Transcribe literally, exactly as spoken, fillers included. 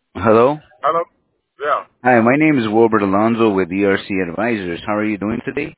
Hello. Hello? Yeah. Hi, my name is Robert Alonzo with E R C Advisors. How are you doing today?